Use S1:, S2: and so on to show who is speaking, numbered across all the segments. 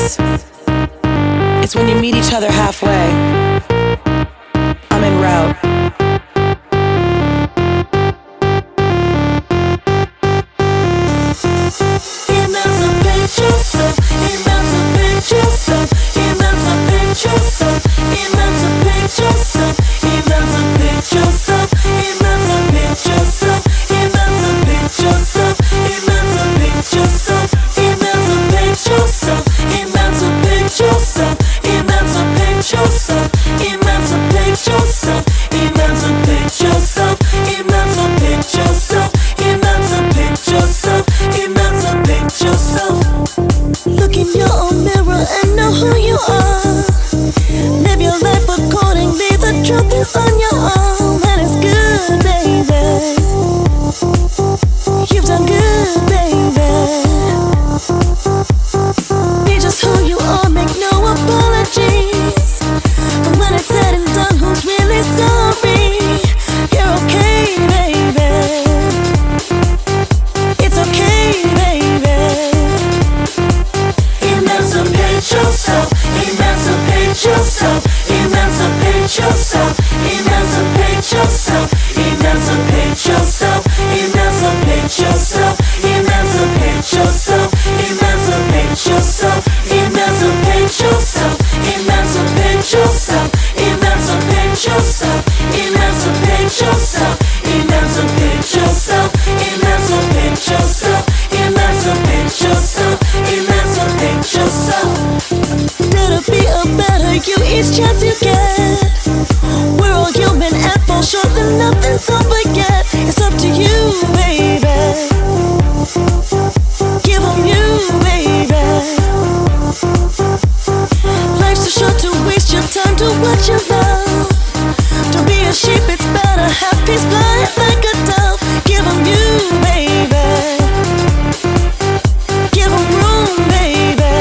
S1: is. It's when you meet each other halfway. I'm en route.
S2: Emancipate yourself, emancipate yourself, emancipate yourself, emancipate yourself, emancipate yourself, emancipate yourself, emancipate yourself, emancipate yourself, emancipate yourself, emancipate yourself, emancipate yourself, emancipate yourself, emancipate yourself, emancipate yourself, emancipate yourself, emancipate yourself. Look in your own mirror and know who you are. Live your life accordingly, the truth is on your own. And it's good, baby. You've done good, baby. Be just who you are, make no apologies. But when it's said and done, who's really sorry? You're okay, baby. It's okay, baby. Emancipate yourself, emancipate yourself, emancipate yourself, emancipate yourself, emancipate yourself, emancipate yourself, emancipate yourself, emancipate yourself, emancipate yourself, emancipate yourself, emancipate yourself, emancipate yourself, emancipate yourself, emancipate yourself, emancipate yourself, emancipate yourself. Dare to be a better you each chance you get. We're all human and fall short and nothing, so forget. It's up to you, baby. Give 'em you, baby. Life's too short to waste your time to what you love. Don't be a sheep, it's better have peace, fly like a dove. Give 'em you, baby. Give 'em room, baby.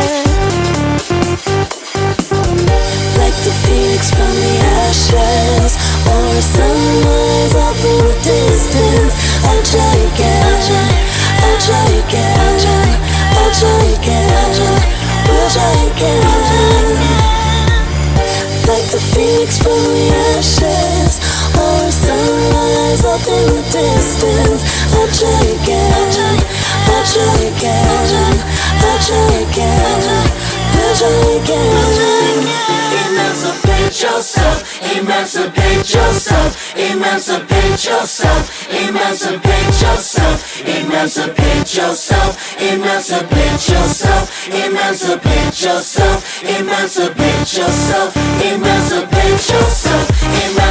S2: Like the phoenix from the ashes, or a sunrise off in the distance. I'll try again, I'll try again, I'll try again, we'll try again. Like the phoenix from the ashes, or a sunrise off in the distance. I'll try again, I'll try again, I'll try again, we'll try again. Emancipate yourself, emancipate yourself, emancipate yourself, emancipate yourself, emancipate yourself, emancipate yourself, emancipate yourself, emancipate yourself, emancipate yourself, emancipate yourself.